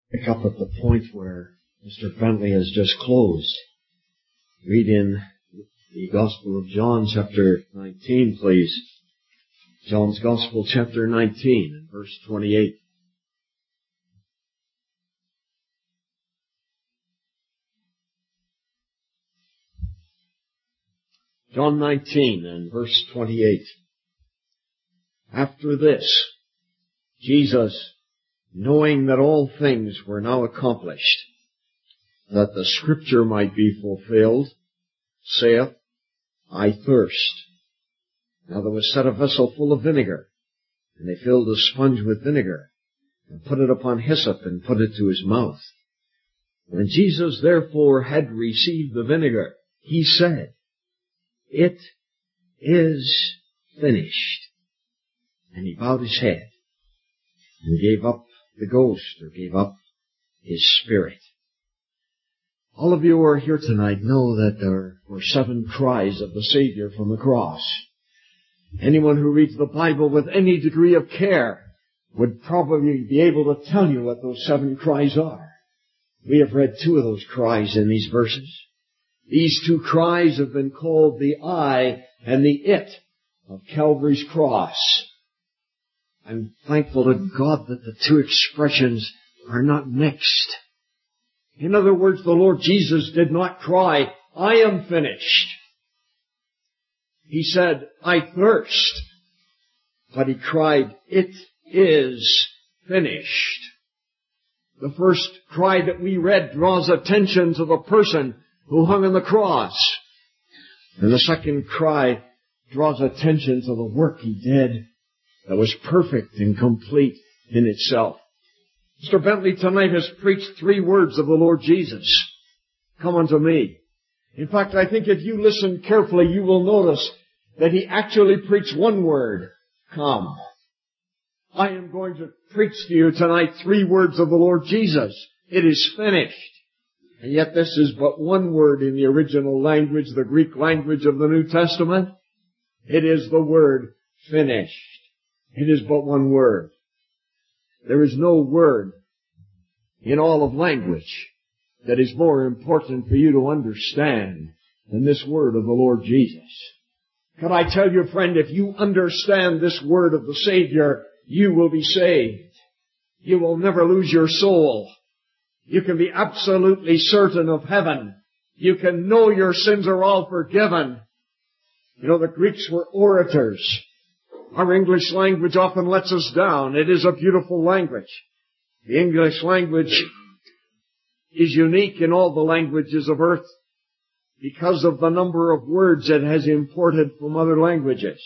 Pick up at the point where Mr. Bentley has just closed. Read in the Gospel of John, chapter 19, please. John's Gospel, chapter 19, and verse 28. John 19 and verse 28. After this, Jesus, knowing that all things were now accomplished, that the Scripture might be fulfilled, saith, I thirst. Now there was set a vessel full of vinegar, and they filled a sponge with vinegar, and put it upon hyssop, and put it to his mouth. When Jesus therefore had received the vinegar, he said, It is finished. And he bowed his head, and gave up the ghost, or gave up his spirit. All of you who are here tonight know that there were 7 cries of the Savior from the cross. Anyone who reads the Bible with any degree of care would probably be able to tell you what those 7 cries are. We have read 2 of those cries in these verses. These 2 cries have been called the I and the it of Calvary's cross. I'm thankful to God that the 2 expressions are not mixed. In other words, the Lord Jesus did not cry, I am finished. He said, I thirst. But he cried, it is finished. The first cry that we read draws attention to the person who hung on the cross. And the second cry draws attention to the work he did that was perfect and complete in itself. Mr. Bentley tonight has preached 3 words of the Lord Jesus. Come unto me. In fact, I think if you listen carefully, you will notice that he actually preached 1 word. Come. I am going to preach to you tonight 3 words of the Lord Jesus. It is finished. And yet this is but 1 word in the original language, the Greek language of the New Testament. It is the word finished. It is but 1 word. There is no word in all of language that is more important for you to understand than this word of the Lord Jesus. Can I tell you, friend, if you understand this word of the Savior, you will be saved. You will never lose your soul. You can be absolutely certain of heaven. You can know your sins are all forgiven. You know, the Greeks were orators. Our English language often lets us down. It is a beautiful language. The English language is unique in all the languages of earth because of the number of words it has imported from other languages.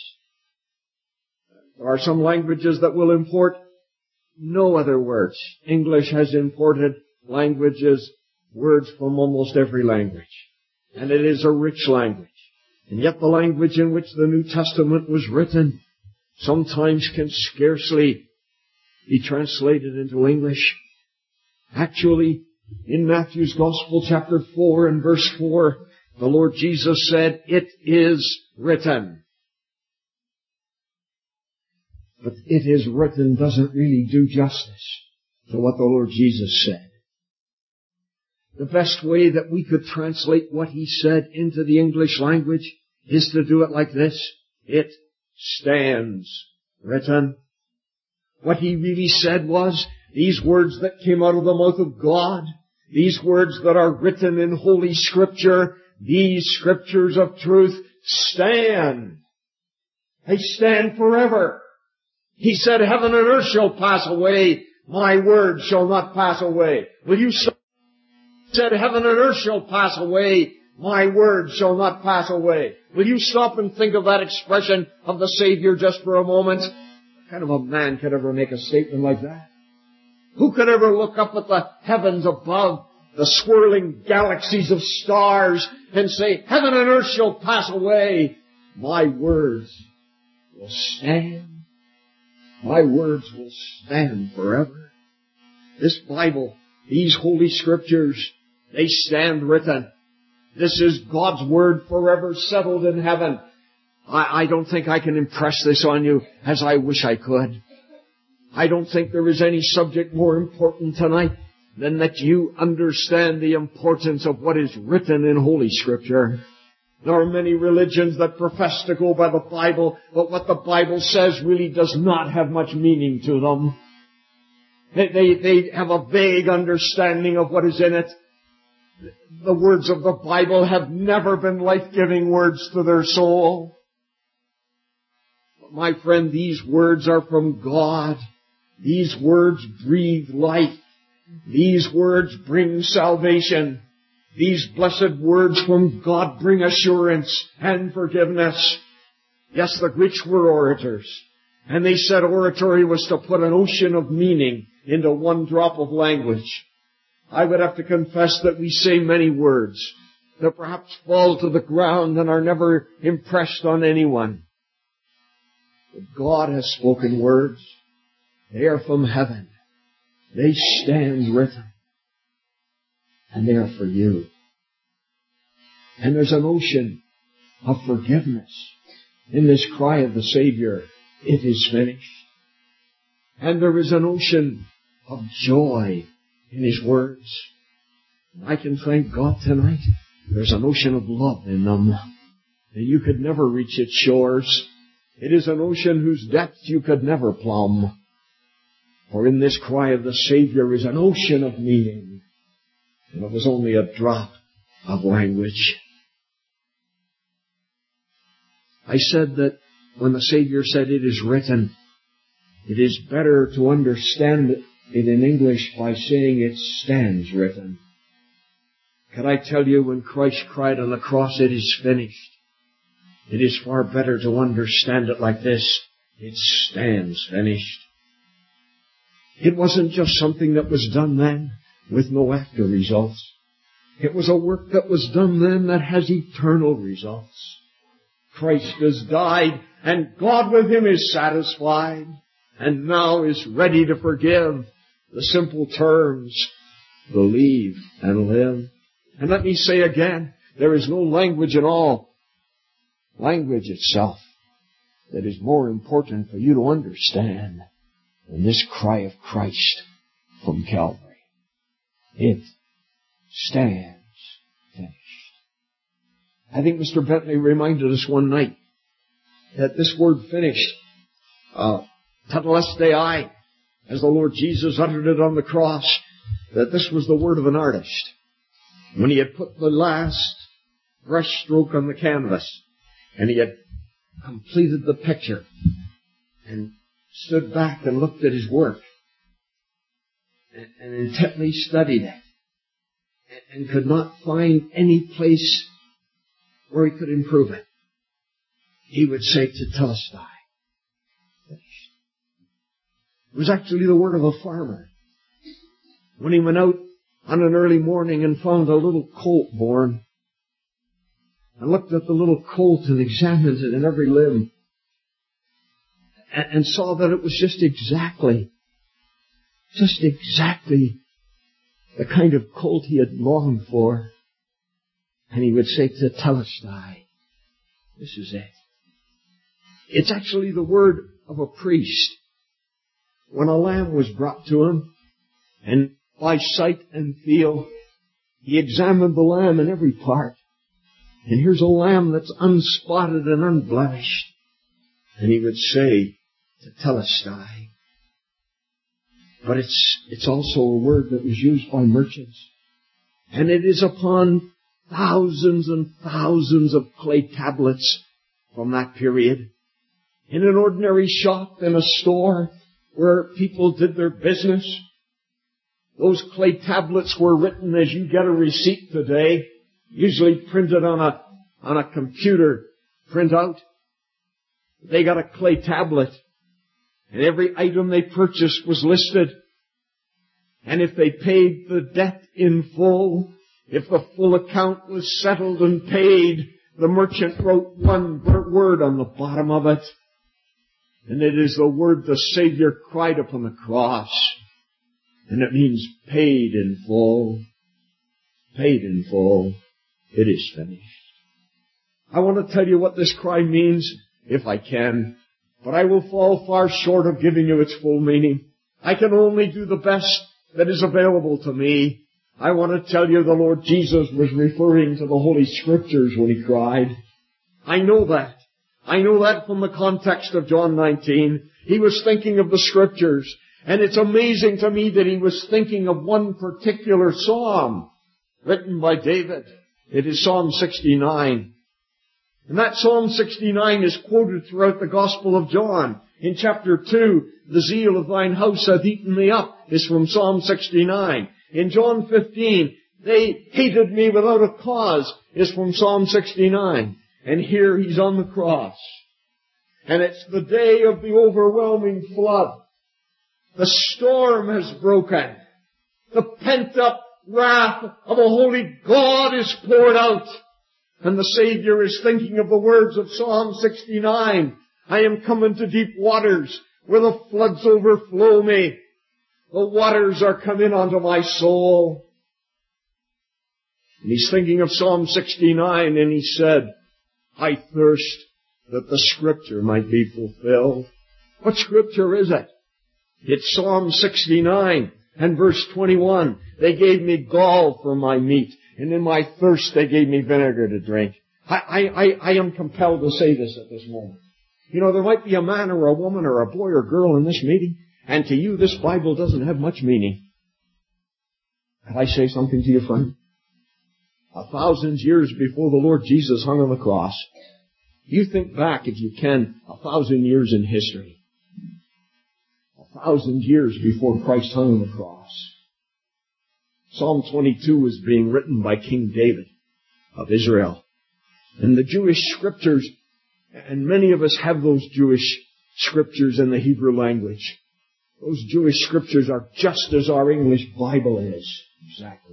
There are some languages that will import no other words. English has imported words from almost every language. And it is a rich language. And yet the language in which the New Testament was written sometimes can scarcely be translated into English. Actually, in Matthew's Gospel, chapter 4 and verse 4, the Lord Jesus said, it is written. But it is written doesn't really do justice to what the Lord Jesus said. The best way that we could translate what he said into the English language is to do it like this. It stands written. What he really said was, these words that came out of the mouth of God, these words that are written in Holy Scripture, these Scriptures of truth stand. They stand forever. He said, heaven and earth shall pass away, my word shall not pass away. Will you say, he said, heaven and earth shall pass away, my word shall not pass away. Will you stop and think of that expression of the Savior just for a moment? What kind of a man could ever make a statement like that? Who could ever look up at the heavens above, the swirling galaxies of stars, and say, heaven and earth shall pass away, my words will stand. My words will stand forever. This Bible, these Holy Scriptures, they stand written. This is God's Word forever settled in heaven. I don't think I can impress this on you as I wish I could. I don't think there is any subject more important tonight than that you understand the importance of what is written in Holy Scripture. There are many religions that profess to go by the Bible, but what the Bible says really does not have much meaning to them. They have a vague understanding of what is in it. The words of the Bible have never been life-giving words to their soul. But my friend, these words are from God. These words breathe life. These words bring salvation. These blessed words from God bring assurance and forgiveness. Yes, the Greeks were orators, and they said oratory was to put an ocean of meaning into one drop of language. I would have to confess that we say many words that perhaps fall to the ground and are never impressed on anyone. But God has spoken words. They are from heaven. They stand written. And they are for you. And there's an ocean of forgiveness in this cry of the Savior, "It is finished." And there is an ocean of joy in His words. And I can thank God tonight. There's an ocean of love in them, and you could never reach its shores. It is an ocean whose depth you could never plumb. For in this cry of the Savior is an ocean of meaning, and it was only a drop of language. I said that when the Savior said, "It is written," it is better to understand it in English by saying it stands written. Can I tell you, when Christ cried on the cross, "It is finished," it is far better to understand it like this: it stands finished. It wasn't just something that was done then with no after results. It was a work that was done then that has eternal results. Christ has died, and God with Him is satisfied, and now is ready to forgive. The simple terms, believe and live. And let me say again, there is no language at all, language itself, that is more important for you to understand than this cry of Christ from Calvary. It stands finished. I think Mr. Bentley reminded us one night that this word finished, tetelestai, as the Lord Jesus uttered it on the cross, that this was the word of an artist. When he had put the last brush stroke on the canvas, and he had completed the picture, and stood back and looked at his work, and intently studied it, and could not find any place where he could improve it, he would say, "Tetelestai." It was actually the word of a farmer. When he went out on an early morning and found a little colt born, and looked at the little colt and examined it in every limb, and saw that it was just exactly the kind of colt he had longed for. And he would say, "Tetelestai." This is it. It's actually the word of a priest. When a lamb was brought to him, and by sight and feel, he examined the lamb in every part. And here's a lamb that's unspotted and unblemished. And he would say, "Tetelestai." But it's also a word that was used by merchants. And it is upon thousands and thousands of clay tablets from that period. In an ordinary shop, in a store, where people did their business, those clay tablets were written as you get a receipt today, usually printed on a computer printout. They got a clay tablet, and every item they purchased was listed. And if they paid the debt in full, if the full account was settled and paid, the merchant wrote one word on the bottom of it. And it is the word the Savior cried upon the cross. And it means paid in full. Paid in full. It is finished. I want to tell you what this cry means, if I can. But I will fall far short of giving you its full meaning. I can only do the best that is available to me. I want to tell you the Lord Jesus was referring to the Holy Scriptures when He cried. I know that. I know that from the context of John 19. He was thinking of the Scriptures. And it's amazing to me that He was thinking of one particular psalm written by David. It is Psalm 69. And that Psalm 69 is quoted throughout the Gospel of John. In chapter 2, the zeal of thine house hath eaten me up, is from Psalm 69. In John 15, they hated me without a cause, is from Psalm 69. And here He's on the cross. And it's the day of the overwhelming flood. The storm has broken. The pent-up wrath of a holy God is poured out. And the Savior is thinking of the words of Psalm 69. I am coming to deep waters where the floods overflow me. The waters are come in onto my soul. And He's thinking of Psalm 69 and He said, I thirst that the Scripture might be fulfilled. What Scripture is it? It's Psalm 69 and verse 21. They gave me gall for my meat, and in my thirst they gave me vinegar to drink. I am compelled to say this at this moment. You know, there might be a man or a woman or a boy or girl in this meeting, and to you this Bible doesn't have much meaning. Can I say something to you, friend? 1,000 years before the Lord Jesus hung on the cross, you think back, if you can, 1,000 years in history. 1,000 years before Christ hung on the cross. Psalm 22 was being written by King David of Israel. And the Jewish Scriptures, and many of us have those Jewish Scriptures in the Hebrew language. Those Jewish Scriptures are just as our English Bible is. Exactly.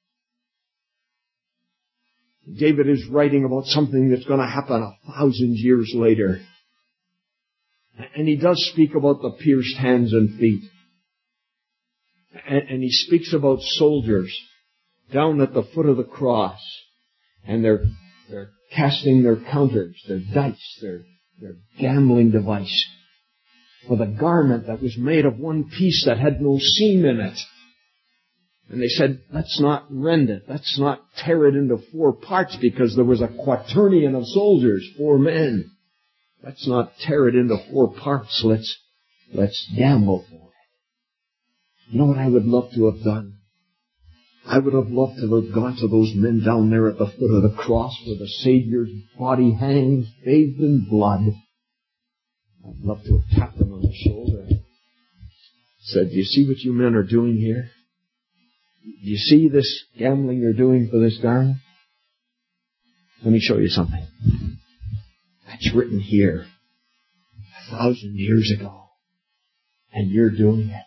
David is writing about something that's going to happen 1,000 years later. And he does speak about the pierced hands and feet. And he speaks about soldiers down at the foot of the cross. And they're casting their counters, their dice, their gambling device for the garment that was made of one piece that had no seam in it. And they said, let's not rend it. Let's not tear it into 4 parts because there was a quaternion of soldiers, 4 men. Let's not tear it into 4 parts. Let's gamble for it. You know what I would love to have done? I would have loved to have gone to those men down there at the foot of the cross where the Savior's body hangs, bathed in blood. I'd love to have tapped them on the shoulder. Said, do you see what you men are doing here? Do you see this gambling you're doing for this garment? Let me show you something. That's written here 1,000 years ago. And you're doing it.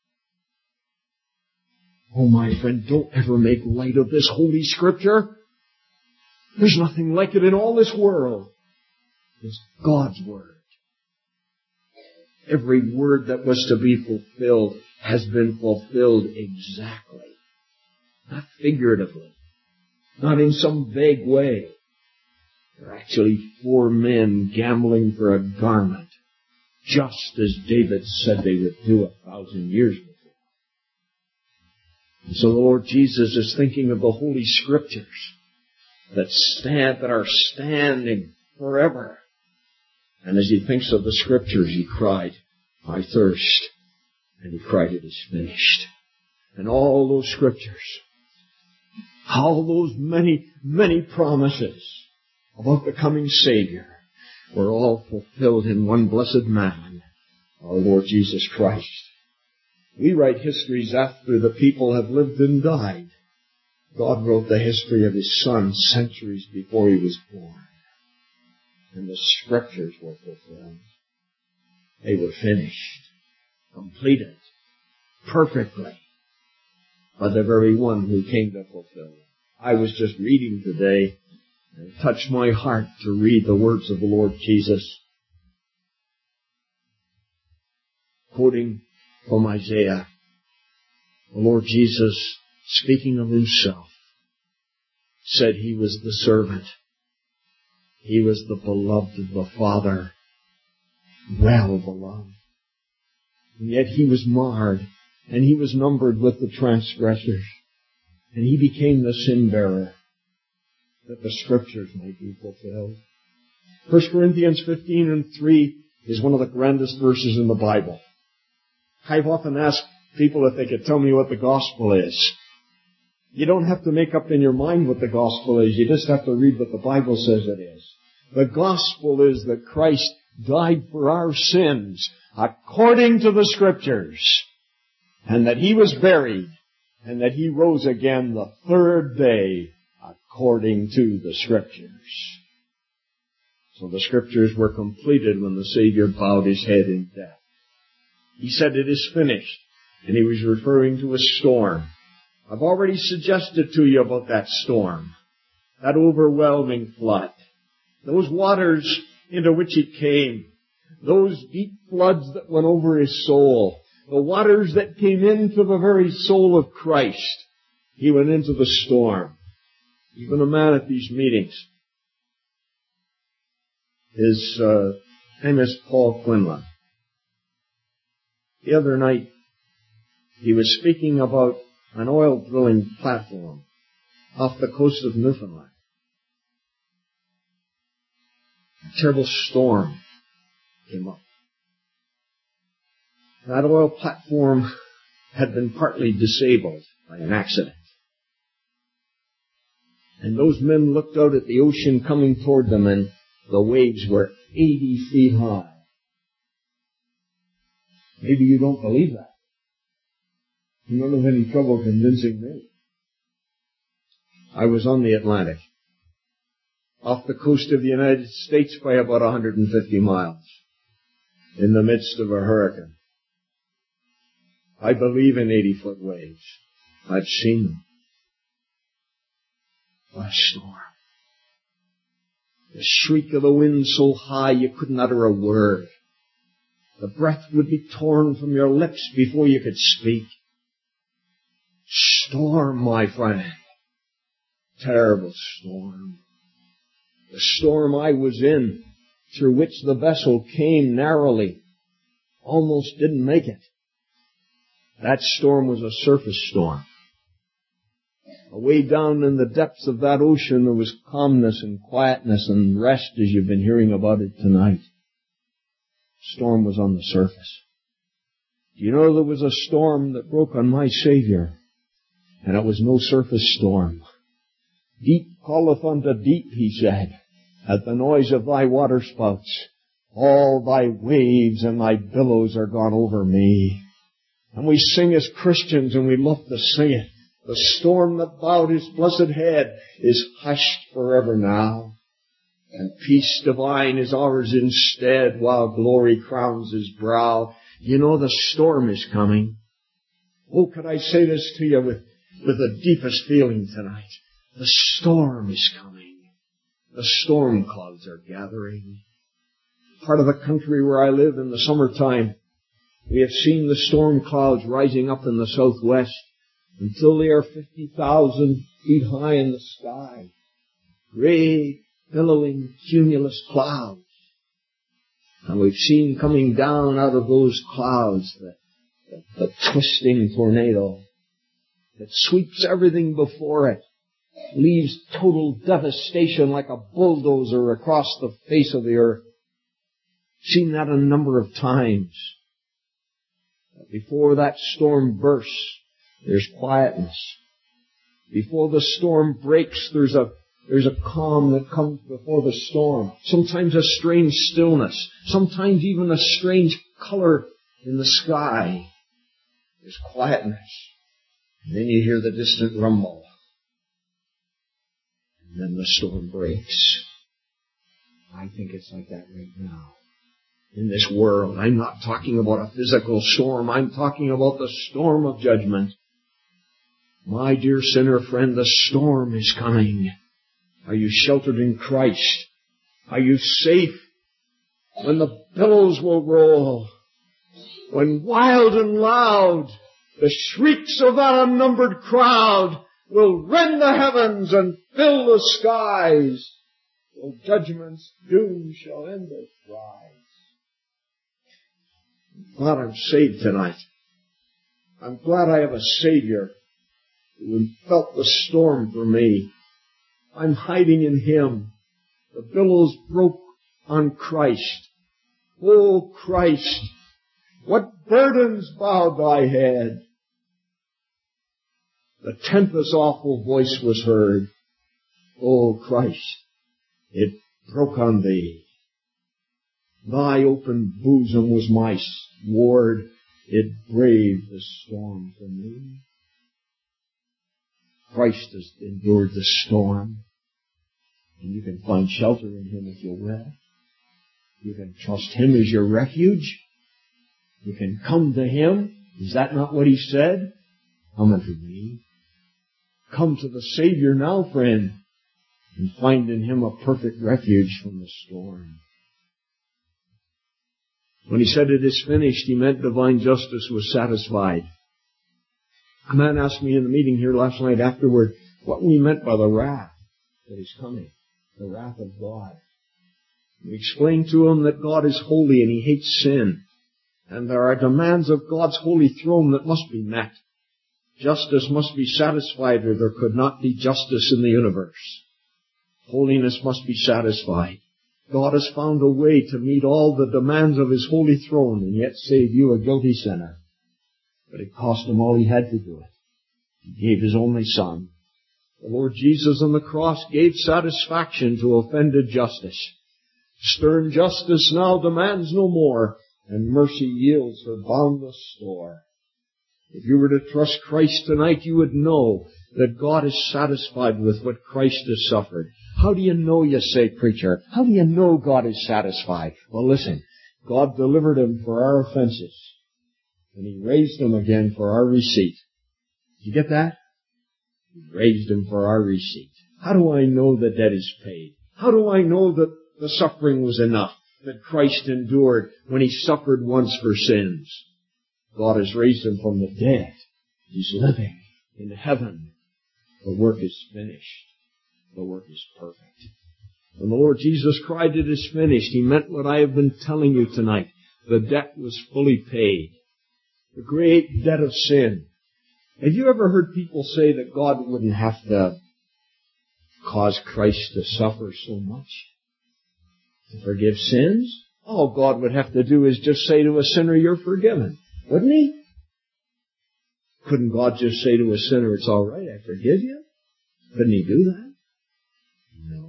Oh, my friend, don't ever make light of this Holy Scripture. There's nothing like it in all this world. It's God's Word. Every word that was to be fulfilled has been fulfilled exactly. Not figuratively. Not in some vague way. There are actually 4 men gambling for a garment, just as David said they would do 1,000 years before. And so the Lord Jesus is thinking of the Holy Scriptures that are standing forever. And as He thinks of the Scriptures, He cried, I thirst. And He cried, it is finished. And all those Scriptures, all those many, many promises about the coming Savior were all fulfilled in one blessed man, our Lord Jesus Christ. We write histories after the people have lived and died. God wrote the history of His Son centuries before He was born. And the Scriptures were fulfilled. They were finished, completed, perfectly, by the very one who came to fulfill them. I was just reading today, and it touched my heart to read the words of the Lord Jesus, quoting from Isaiah. The Lord Jesus, speaking of Himself, said He was the servant. He was the beloved of the Father, well beloved. And yet He was marred, and he was numbered with the transgressors, and he became the sin bearer, that the Scriptures might be fulfilled. 1 Corinthians 15:3 is one of the grandest verses in the Bible. I've often asked people if they could tell me what the gospel is. You don't have to make up in your mind what the gospel is. You just have to read what the Bible says it is. The gospel is that Christ died for our sins according to the Scriptures, and that he was buried, and that he rose again the third day according to the Scriptures. So the Scriptures were completed when the Savior bowed his head in death. He said, "It is finished," and he was referring to a storm. I've already suggested to you about that storm, that overwhelming flood, those waters into which he came, those deep floods that went over his soul, the waters that came into the very soul of Christ. He went into the storm. Even a man at these meetings, his name is Paul Quinlan. The other night, he was speaking about an oil drilling platform off the coast of Newfoundland. A terrible storm came up. That oil platform had been partly disabled by an accident. And those men looked out at the ocean coming toward them, and the waves were 80 feet high. Maybe you don't believe that. You don't have any trouble convincing me. I was on the Atlantic, off the coast of the United States by about 150 miles, in the midst of a hurricane. I believe in 80-foot waves. I've seen them. What a storm. The shriek of the wind so high you couldn't utter a word. The breath would be torn from your lips before you could speak. Storm, my friend. Terrible storm. The storm I was in, through which the vessel came narrowly, almost didn't make it. That storm was a surface storm. Away down in the depths of that ocean there was calmness and quietness and rest, as you've been hearing about it tonight. The storm was on the surface. Do you know there was a storm that broke on my Savior? And it was no surface storm. Deep calleth unto deep, he said, at the noise of thy waterspouts. All thy waves and thy billows are gone over me. And we sing as Christians, and we love to sing it. The storm that bowed his blessed head is hushed forever now. And peace divine is ours instead, while glory crowns his brow. You know the storm is coming. Oh, could I say this to you with the deepest feeling tonight? The storm is coming. The storm clouds are gathering. Part of the country where I live in the summertime, we have seen the storm clouds rising up in the southwest until they are 50,000 feet high in the sky. Great, billowing, cumulus clouds. And we've seen coming down out of those clouds the twisting tornado that sweeps everything before it, leaves total devastation like a bulldozer across the face of the earth. Seen that a number of times. But before that storm bursts, there's quietness. Before the storm breaks, there's a calm that comes before the storm. Sometimes a strange stillness. Sometimes even a strange color in the sky. There's quietness. And then you hear the distant rumble. And then the storm breaks. I think it's like that right now. In this world, I'm not talking about a physical storm. I'm talking about the storm of judgment. My dear sinner friend, the storm is coming. Are you sheltered in Christ? Are you safe when the billows will roll? When wild and loud the shrieks of that unnumbered crowd will rend the heavens and fill the skies, till judgment's doom shall end its rise. God, I'm saved tonight. I'm glad I have a Savior who felt the storm for me. I'm hiding in Him. The billows broke on Christ. Oh, Christ, what burdens bowed thy head. The tempest's awful voice was heard. Oh, Christ, it broke on thee. Thy open bosom was my sword. It braved the storm for me. Christ has endured the storm. And you can find shelter in Him if you will. You can trust Him as your refuge. You can come to Him. Is that not what He said? Come unto me. Come to the Savior now, friend, and find in Him a perfect refuge from the storm. When He said it is finished, He meant divine justice was satisfied. A man asked me in the meeting here last night afterward what we meant by the wrath that is coming, the wrath of God. We explained to him that God is holy and He hates sin, and there are demands of God's holy throne that must be met. Justice must be satisfied, or there could not be justice in the universe. Holiness must be satisfied. God has found a way to meet all the demands of His holy throne and yet save you, a guilty sinner. But it cost Him all He had to do it. He gave His only Son. The Lord Jesus on the cross gave satisfaction to offended justice. Stern justice now demands no more, and mercy yields her boundless store. If you were to trust Christ tonight, you would know that God is satisfied with what Christ has suffered. How do you know, you say, preacher? How do you know God is satisfied? Well, listen. God delivered Him for our offenses, and He raised Him again for our receipt. Did you get that? He raised Him for our receipt. How do I know the debt is paid? How do I know that the suffering was enough that Christ endured when He suffered once for sins? God has raised Him from the dead. He's living in heaven. The work is finished. The work is perfect. When the Lord Jesus cried, "It is finished," He meant what I have been telling you tonight. The debt was fully paid. The great debt of sin. Have you ever heard people say that God wouldn't have to cause Christ to suffer so much to forgive sins? All God would have to do is just say to a sinner, "You're forgiven." Wouldn't He? Couldn't God just say to a sinner, "It's all right, I forgive you"? Couldn't He do that? No.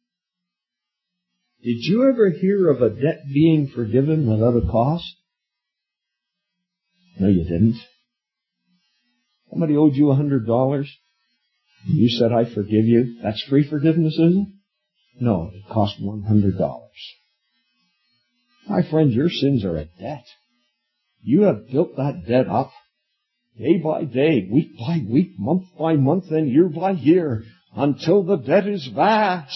Did you ever hear of a debt being forgiven without a cost? No, you didn't. Somebody owed you $100, and you said, "I forgive you." That's free forgiveness, isn't it? No, it cost $100. My friend, your sins are a debt. You have built that debt up day by day, week by week, month by month, and year by year, until the debt is vast.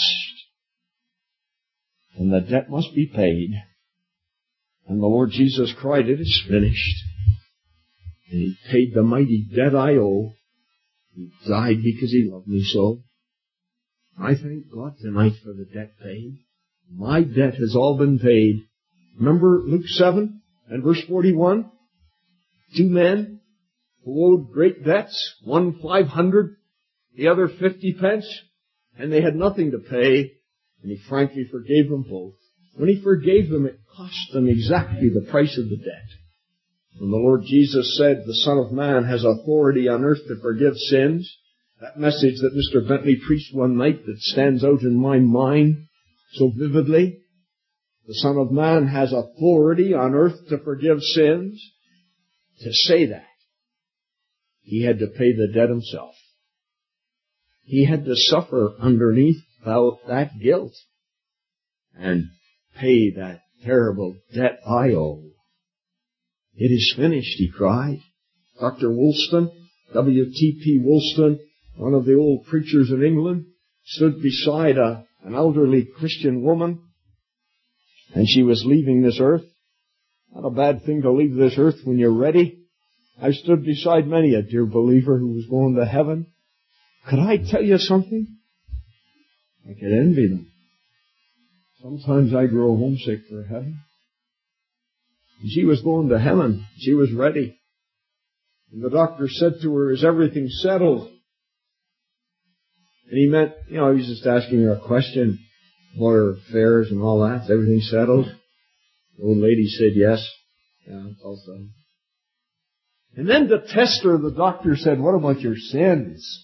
And the debt must be paid. And the Lord Jesus cried, "It is finished." And He paid the mighty debt I owe. He died because He loved me so. I thank God tonight for the debt paid. My debt has all been paid. Remember Luke 7 and verse 41? 2 men who owed great debts, one 500, the other 50 pence, and they had nothing to pay, and He frankly forgave them both. When He forgave them, it cost them exactly the price of the debt. When the Lord Jesus said the Son of Man has authority on earth to forgive sins, that message that Mr. Bentley preached one night that stands out in my mind so vividly, the Son of Man has authority on earth to forgive sins. To say that, He had to pay the debt Himself. He had to suffer underneath that guilt and pay that terrible debt I owe. "It is finished," He cried. Dr. Woolston, W.T.P. Woolston, one of the old preachers in England, stood beside an elderly Christian woman, and she was leaving this earth. Not a bad thing to leave this earth when you're ready. I've stood beside many a dear believer who was going to heaven. Could I tell you something? I could envy them. Sometimes I grow homesick for heaven. And she was going to heaven. She was ready. And the doctor said to her, "Is everything settled?" And he meant, he was just asking her a question about her affairs and all that. "Is everything settled?" The old lady said, "Yes." "Yeah, it's all settled." And then to test her, the doctor said, "What about your sins?"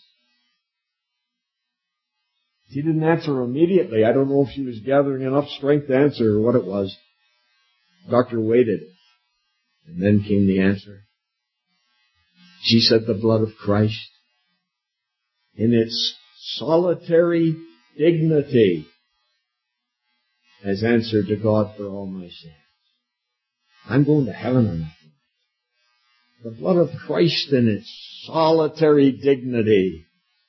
She didn't answer immediately. I don't know if she was gathering enough strength to answer or what it was. The doctor waited. And then came the answer. She said, "The blood of Christ, in its solitary dignity, has answered to God for all my sins. I'm going to heaven on that. The blood of Christ in its solitary dignity.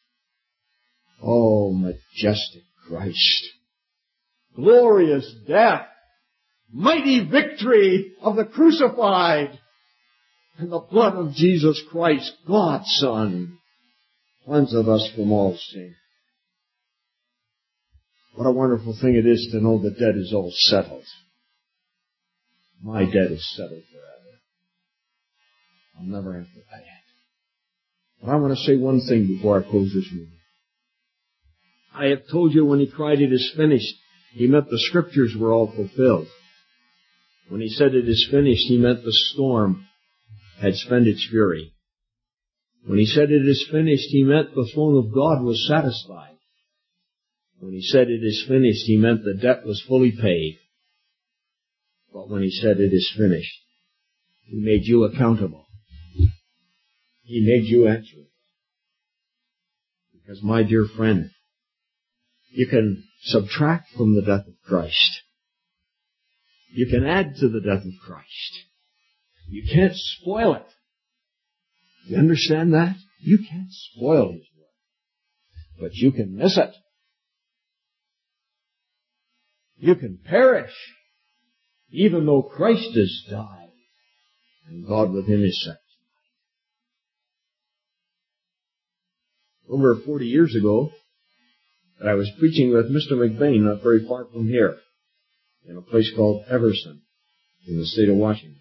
Oh, majestic Christ. Glorious death. Mighty victory of the crucified. And the blood of Jesus Christ, God's Son, cleanseth us from all sin." What a wonderful thing it is to know the debt is all settled. My debt is settled forever. I'll never have to pay it. But I want to say one thing before I close this meeting. I have told you when he cried, "It is finished," he meant the Scriptures were all fulfilled. When he said "it is finished," he meant the storm had spent its fury. When he said "it is finished," he meant the throne of God was satisfied. When he said "it is finished," he meant the debt was fully paid. But when he said "it is finished," he made you accountable. He made you answerable. Because, my dear friend, you can subtract from the death of Christ. You can add to the death of Christ. You can't spoil it. You understand that? You can't spoil His work. But you can miss it. You can perish, even though Christ has died, and God with Him is satisfied. Over 40 years ago, I was preaching with Mr. McBain, not very far from here, in a place called Everson, in the state of Washington.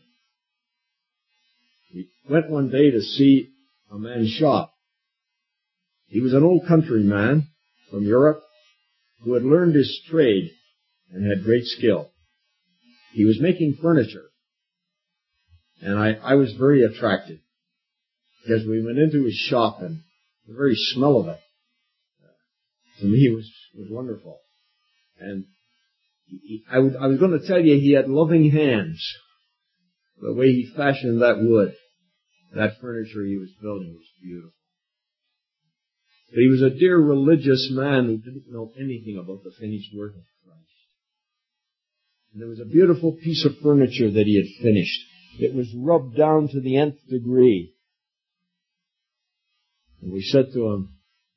We went one day to see a man's shop. He was an old country man from Europe who had learned his trade and had great skill. He was making furniture. And I was very attracted because we went into his shop and the very smell of it, to me, was wonderful. And I was going to tell you he had loving hands. The way he fashioned that wood, that furniture he was building was beautiful. But he was a dear religious man who didn't know anything about the finished work of Christ. And there was a beautiful piece of furniture that he had finished. It was rubbed down to the nth degree. And we said to him,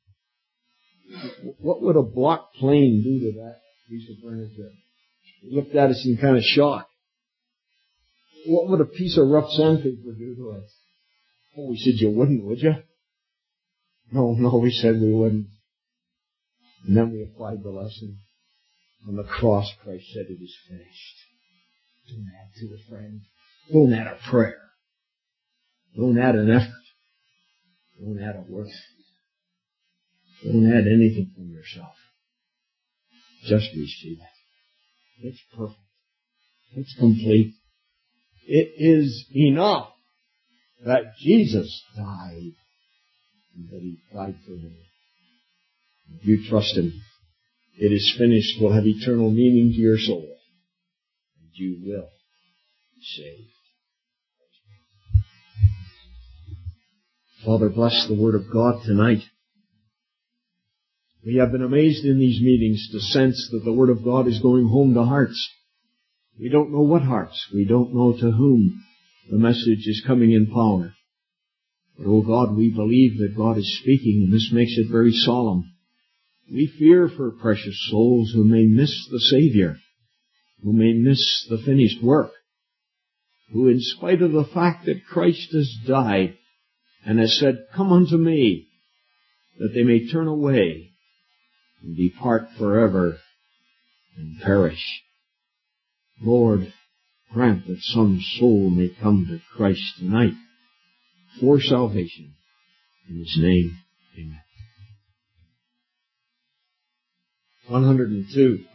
"What would a block plane do to that piece of furniture?" He looked at us in kind of shock. "What would a piece of rough sandpaper do to us?" "Oh," we said, "you wouldn't, would you?" No, we said we wouldn't. And then we applied the lesson. On the cross, Christ said, "It is finished." Don't add to it, friend. Don't add a prayer. Don't add an effort. Don't add a word. Don't add anything from yourself. Just receive it. It's perfect. It's complete. It is enough that Jesus died and that He died for you. If you trust Him, "it is finished" will have eternal meaning to your soul. And you will be saved. Father, bless the Word of God tonight. We have been amazed in these meetings to sense that the Word of God is going home to hearts. We don't know what hearts. We don't know to whom the message is coming in power. But, oh God, we believe that God is speaking, and this makes it very solemn. We fear for precious souls who may miss the Savior, who may miss the finished work, who in spite of the fact that Christ has died and has said, "Come unto me," that they may turn away and depart forever and perish. Lord, grant that some soul may come to Christ tonight for salvation. In His name, amen. 102.